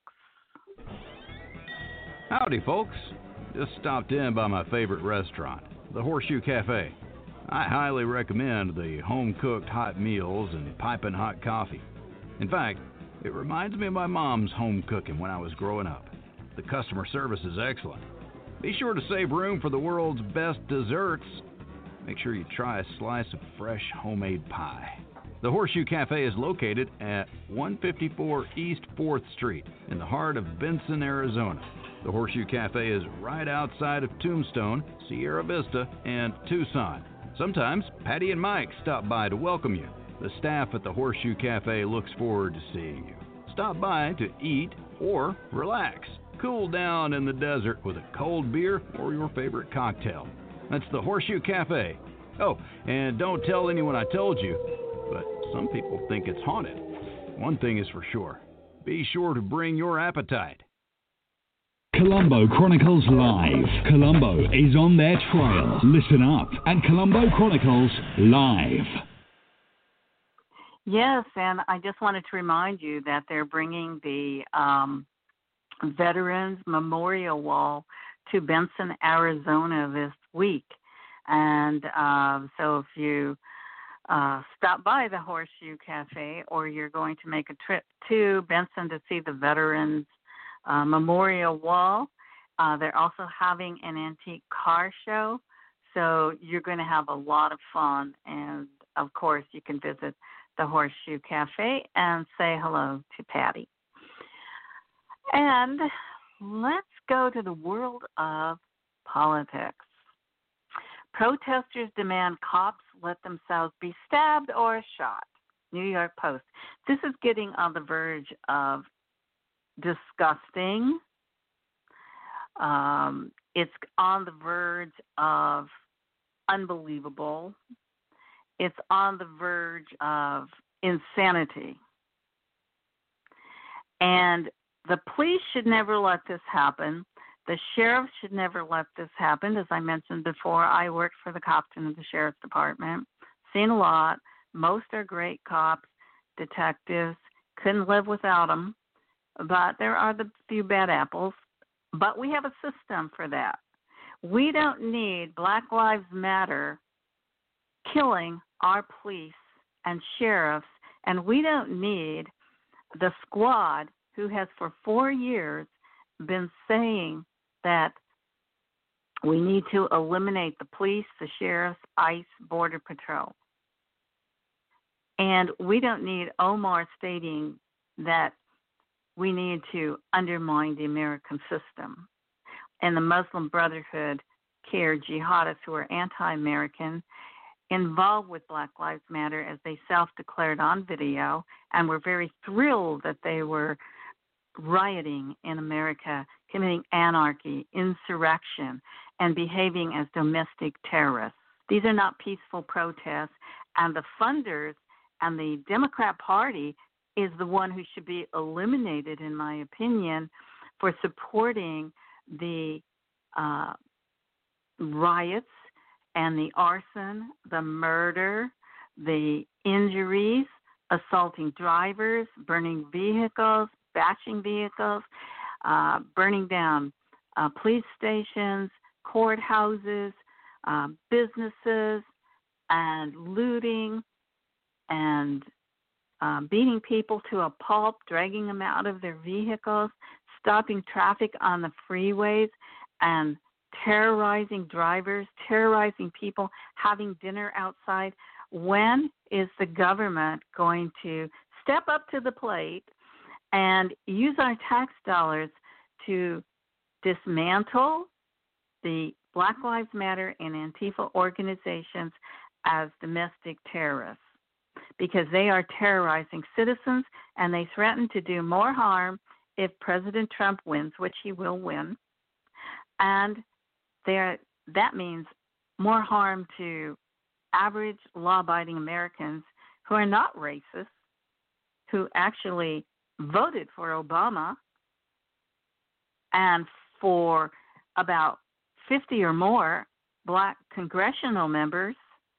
Howdy, folks. Just stopped in by my favorite restaurant, the Horseshoe Cafe. I highly recommend the home-cooked hot meals and piping hot coffee. In fact, it reminds me of my mom's home cooking when I was growing up. The customer service is excellent. Be sure to save room for the world's best desserts. Make sure you try a slice of fresh homemade pie. The Horseshoe Cafe is located at one fifty-four East fourth Street in the heart of Benson, Arizona. The Horseshoe Cafe is right outside of Tombstone, Sierra Vista, and Tucson. Sometimes Patty and Mike stop by to welcome you. The staff at the Horseshoe Cafe looks forward to seeing you. Stop by to eat or relax. Cool down in the desert with a cold beer or your favorite cocktail. That's the Horseshoe Cafe. Oh, and don't tell anyone I told you, but some people think it's haunted. One thing is for sure. Be sure to bring your appetite. Colombo Chronicles Live. Colombo is on their trail. Listen up at Colombo Chronicles Live. Yes, and I just wanted to remind you that they're bringing the um, Veterans Memorial Wall to Benson, Arizona this week. And um, so if you uh, stop by the Horseshoe Cafe, or you're going to make a trip to Benson to see the Veterans uh, Memorial Wall, uh, they're also having an antique car show. So you're going to have a lot of fun. And, of course, you can visit the Horseshoe Cafe and say hello to Patty. And let's go to the world of politics. Protesters demand cops let themselves be stabbed or shot. New York Post. This is getting on the verge of disgusting. Um, it's on the verge of unbelievable. It's on the verge of insanity. And the police should never let this happen. The sheriff should never let this happen. As I mentioned before, I worked for the cops in the sheriff's department. Seen a lot. Most are great cops, detectives. Couldn't live without them. But there are the few bad apples. But we have a system for that. We don't need Black Lives Matter killing our police and sheriffs, and we don't need the squad who has for four years been saying that we need to eliminate the police, the sheriffs, ICE, Border Patrol. And we don't need Omar stating that we need to undermine the American system. And the Muslim Brotherhood care jihadists who are anti-American, involved with Black Lives Matter, as they self-declared on video, and were very thrilled that they were rioting in America, committing anarchy, insurrection, and behaving as domestic terrorists. These are not peaceful protests, and the funders and the Democrat Party is the one who should be eliminated, in my opinion, for supporting the uh, riots and the arson, the murder, the injuries, assaulting drivers, burning vehicles, bashing vehicles, uh, burning down uh, police stations, courthouses, uh, businesses, and looting and uh, beating people to a pulp, dragging them out of their vehicles, stopping traffic on the freeways, and terrorizing drivers, terrorizing people, having dinner outside. When is the government going to step up to the plate and use our tax dollars to dismantle the Black Lives Matter and Antifa organizations as domestic terrorists? Because they are terrorizing citizens, and they threaten to do more harm if President Trump wins, which he will win. And that means more harm to average law-abiding Americans who are not racist, who actually voted for Obama, and for about fifty or more black congressional members,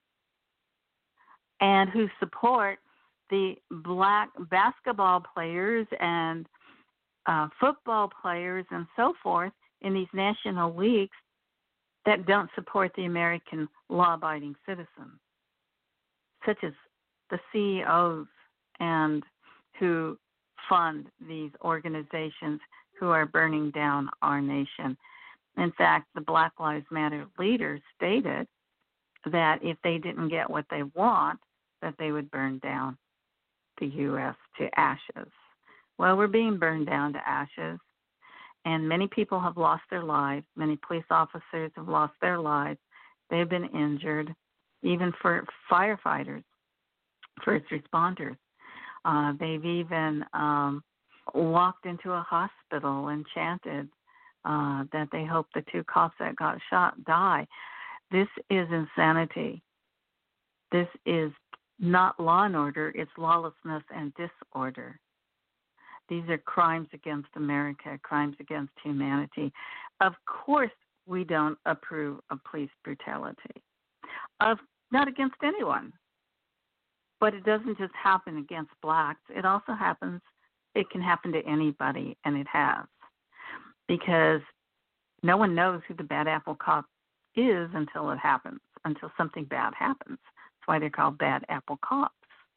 and who support the black basketball players and uh, football players and so forth in these national leagues that don't support the American law-abiding citizen, such as the C E Os and who fund these organizations who are burning down our nation. In fact, the Black Lives Matter leaders stated that if they didn't get what they want, that they would burn down the U S to ashes. Well, we're being burned down to ashes, and many people have lost their lives. Many police officers have lost their lives. They've been injured, even for firefighters, first responders. Uh, they've even um, walked into a hospital and chanted uh, that they hope the two cops that got shot die. This is insanity. This is not law and order. It's lawlessness and disorder. These are crimes against America, crimes against humanity. Of course, we don't approve of police brutality, of not against anyone. But it doesn't just happen against blacks. It also happens, it can happen to anybody, and it has. Because no one knows who the bad apple cop is until it happens, until something bad happens. That's why they're called bad apple cops.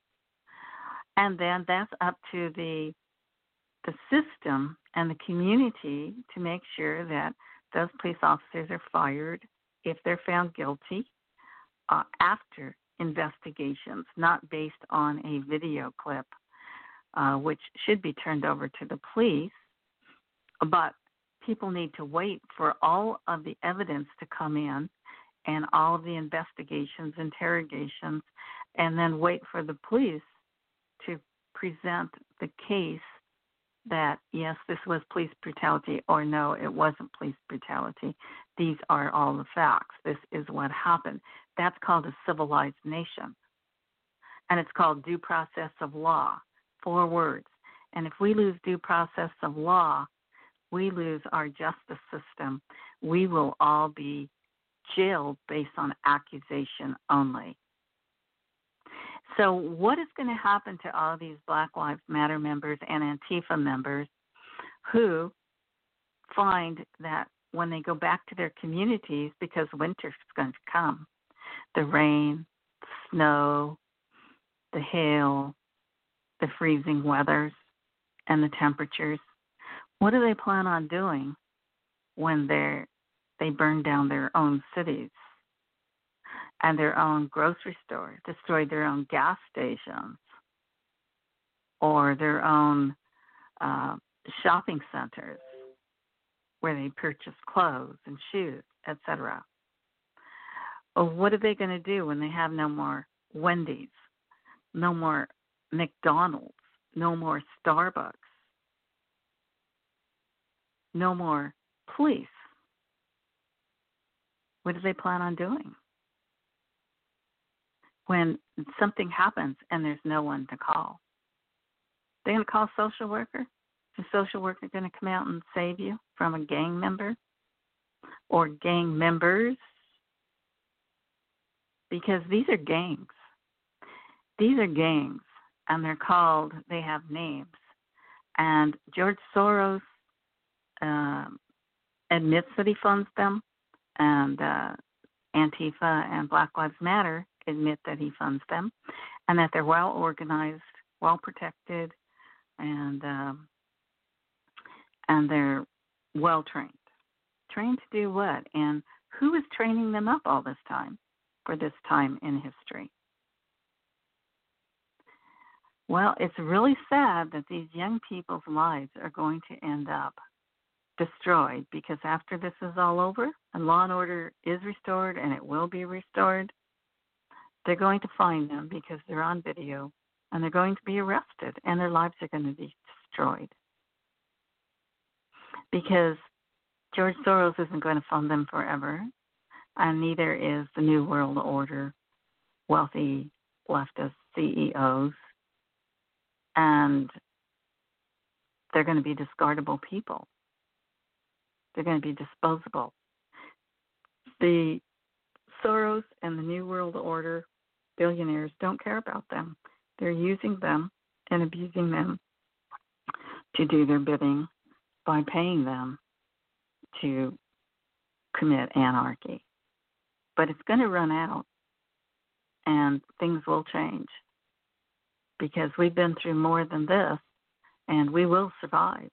And then that's up to the the system and the community to make sure that those police officers are fired if they're found guilty uh, after investigations, not based on a video clip, uh, which should be turned over to the police. But people need to wait for all of the evidence to come in and all of the investigations, interrogations, and then wait for the police to present the case that, yes, this was police brutality, or no, it wasn't police brutality. These are all the facts. This is what happened. That's called a civilized nation. And it's called due process of law, four words. And if we lose due process of law, we lose our justice system. We will all be jailed based on accusation only. So what is going to happen to all these Black Lives Matter members and Antifa members who find that when they go back to their communities, because winter's going to come, the rain, the snow, the hail, the freezing weathers, and the temperatures, what do they plan on doing when they're, they burn down their own cities and their own grocery stores, destroy their own gas stations or their own uh, shopping centers where they purchase clothes and shoes, et cetera? Or what are they going to do when they have no more Wendy's, no more McDonald's, no more Starbucks, no more police? What do they plan on doing when something happens and there's no one to call? They're going to call a social worker? Is a social worker going to come out and save you from a gang member or gang members? Because these are gangs. These are gangs, and they're called, they have names. And George Soros uh, admits that he funds them, and uh, Antifa and Black Lives Matter admit that he funds them, and that they're well organized, well protected, and um, and they're well trained. Trained to do what? And who is training them up all this time for this time in history? Well, it's really sad that these young people's lives are going to end up destroyed, because after this is all over and law and order is restored, and it will be restored, they're going to find them because they're on video, and they're going to be arrested, and their lives are going to be destroyed. Because George Soros isn't going to fund them forever, and neither is the New World Order, wealthy leftist C E Os, and they're going to be discardable people. They're going to be disposable. The Soros and the New World Order billionaires don't care about them. They're using them and abusing them to do their bidding by paying them to commit anarchy. But it's going to run out, and things will change, because we've been through more than this, and we will survive.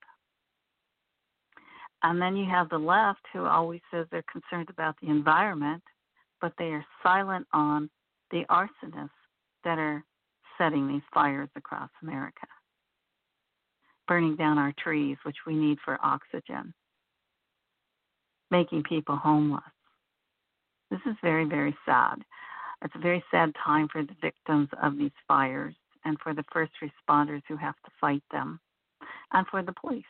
And then you have the left, who always says they're concerned about the environment, but they are silent on the arsonists that are setting these fires across America, burning down our trees, which we need for oxygen, making people homeless. This is very, very sad. It's a very sad time for the victims of these fires, and for the first responders who have to fight them, and for the police.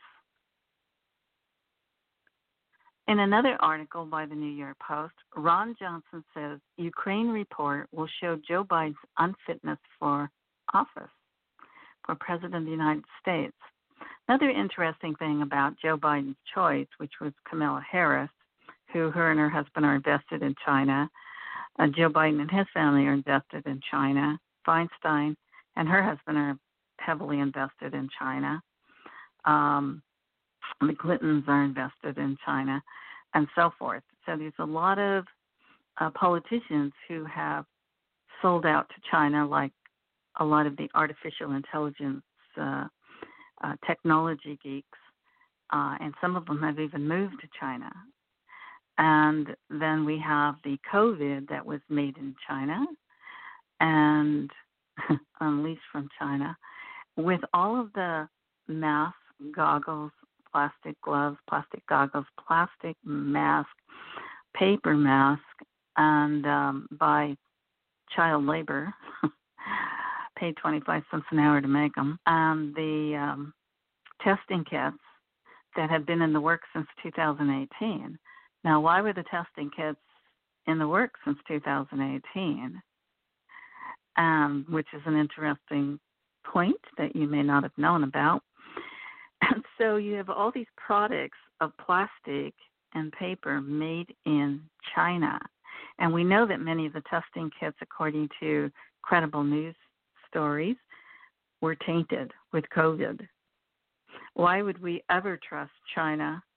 In another article by the New York Post, Ron Johnson says Ukraine report will show Joe Biden's unfitness for office, for President of the United States. Another interesting thing about Joe Biden's choice, which was Kamala Harris, who her and her husband are invested in China. Uh, Joe Biden and his family are invested in China. Feinstein and her husband are heavily invested in China. Um, the Clintons are invested in China, and so forth. So there's a lot of uh, politicians who have sold out to China, like a lot of the artificial intelligence uh, uh, technology geeks, uh, and some of them have even moved to China. And then we have the COVID that was made in China and unleashed from China, with all of the masks, goggles, plastic gloves, plastic goggles, plastic mask, paper mask, and um, by child labor, paid twenty-five cents an hour to make them, and the um, testing kits that have been in the works since two thousand eighteen. Now, why were the testing kits in the works since two thousand eighteen? Um, which is an interesting point that you may not have known about. And so you have all these products of plastic and paper made in China. And we know that many of the testing kits, according to credible news stories, were tainted with COVID. Why would we ever trust China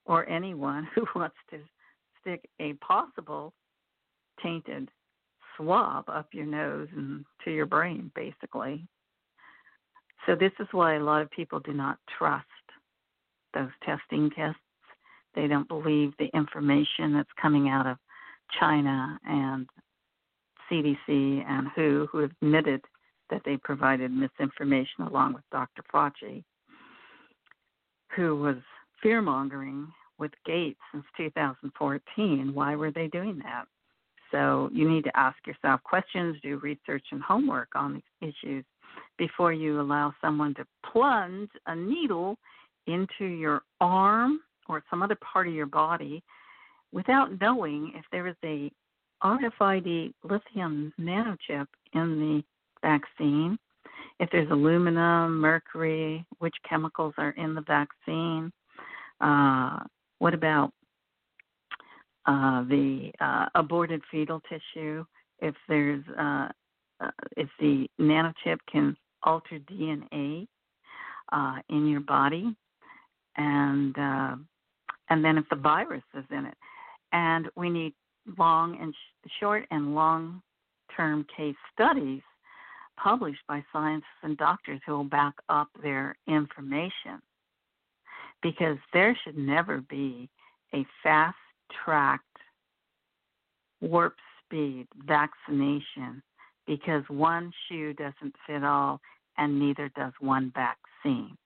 or anyone who wants to stick a possible tainted swab up your nose and to your brain, basically. So this is why a lot of people do not trust those testing kits. They don't believe the information that's coming out of China and C D C and W H O, who admitted that they provided misinformation along with Doctor Fauci, who was fear-mongering with Gates since two thousand fourteen. Why were they doing that? So you need to ask yourself questions, do research and homework on these issues before you allow someone to plunge a needle into your arm or some other part of your body without knowing if there is a R F I D lithium nanochip in the vaccine, if there's aluminum, mercury, which chemicals are in the vaccine. Uh, what about uh, the uh, aborted fetal tissue? If there's uh, uh, if the nanochip can alter D N A uh, in your body, and uh, and then if the virus is in it, and we need long and sh- short and long-term case studies published by scientists and doctors who will back up their information, because there should never be a fast-tracked warp speed vaccination because one shoe doesn't fit all and neither does one vaccine.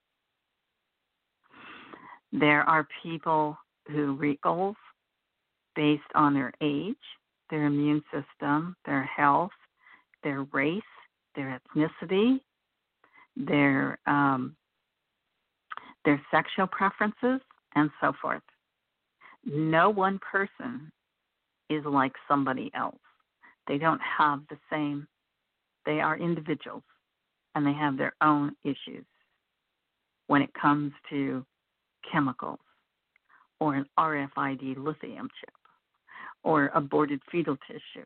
There are people who read goals based on their age, their immune system, their health, their race, their ethnicity, their um, their sexual preferences, and so forth. No one person is like somebody else. They don't have the same, they are individuals, and they have their own issues when it comes to chemicals or an R F I D lithium chip or aborted fetal tissue.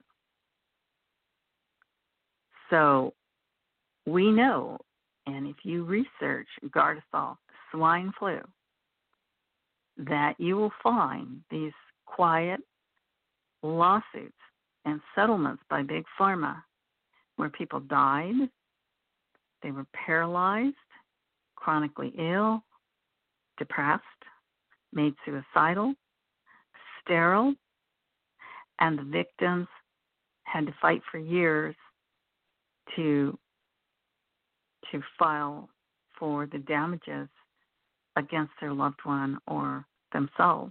So we know, and if you research Gardasil swine flu, that you will find these quiet lawsuits and settlements by Big Pharma where people died, they were paralyzed, chronically ill, depressed, made suicidal, sterile, and the victims had to fight for years to to file for the damages against their loved one or themselves.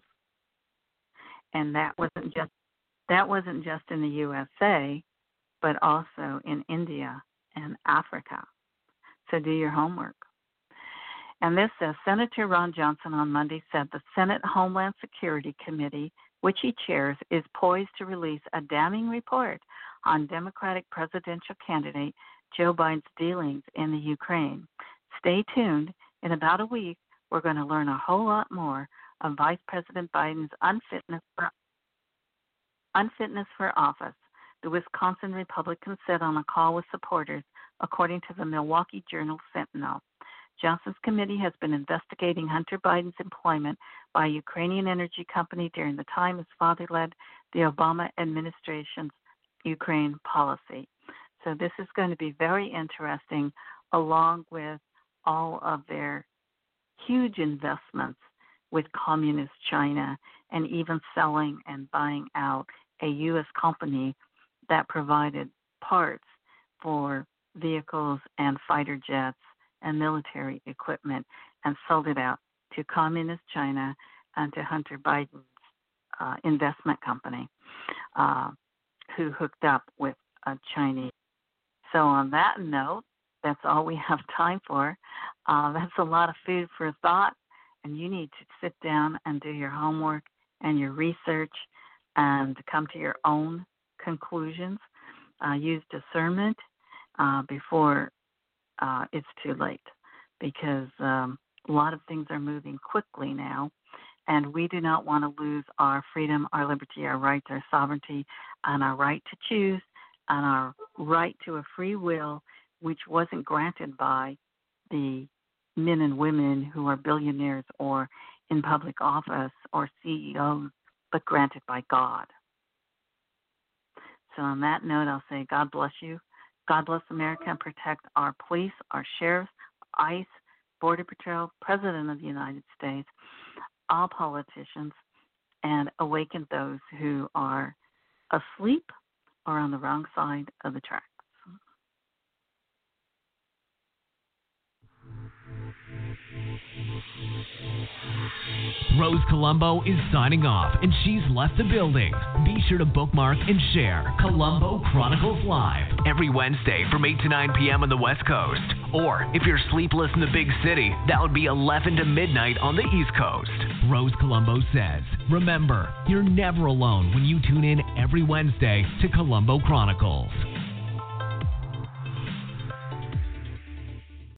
And that wasn't just that wasn't just in the U S A, but also in India and Africa. So do your homework. And this says, Senator Ron Johnson on Monday said the Senate Homeland Security Committee, which he chairs, is poised to release a damning report on Democratic presidential candidate Joe Biden's dealings in the Ukraine. Stay tuned. In about a week, we're going to learn a whole lot more of Vice President Biden's unfitness for, unfitness for office. The Wisconsin Republican said on a call with supporters, according to the Milwaukee Journal Sentinel. Johnson's committee has been investigating Hunter Biden's employment by a Ukrainian energy company during the time his father led the Obama administration's Ukraine policy. So this is going to be very interesting, along with all of their huge investments with communist China and even selling and buying out a U S company that provided parts for vehicles and fighter jets and military equipment and sold it out to communist China and to Hunter Biden's uh, investment company, uh, who hooked up with a Chinese. So on that note, that's all we have time for. Uh, that's a lot of food for thought, and you need to sit down and do your homework and your research and come to your own conclusions. Uh, use discernment uh, before uh, it's too late, because um, a lot of things are moving quickly now, and we do not want to lose our freedom, our liberty, our rights, our sovereignty, and our right to choose, and our right to a free will, which wasn't granted by the men and women who are billionaires or in public office or C E Os, but granted by God. So on that note, I'll say God bless you. God bless America and protect our police, our sheriffs, ICE, Border Patrol, President of the United States, all politicians, and awaken those who are asleep or on the wrong side of the tracks. Rose Colombo is signing off, and she's left the building. Be sure to bookmark and share Colombo Chronicles Live every Wednesday from eight to nine p.m. on the West Coast. Or if you're sleepless in the big city, that would be eleven to midnight on the East Coast. Rose Colombo says, remember, you're never alone when you tune in every Wednesday to Colombo Chronicles.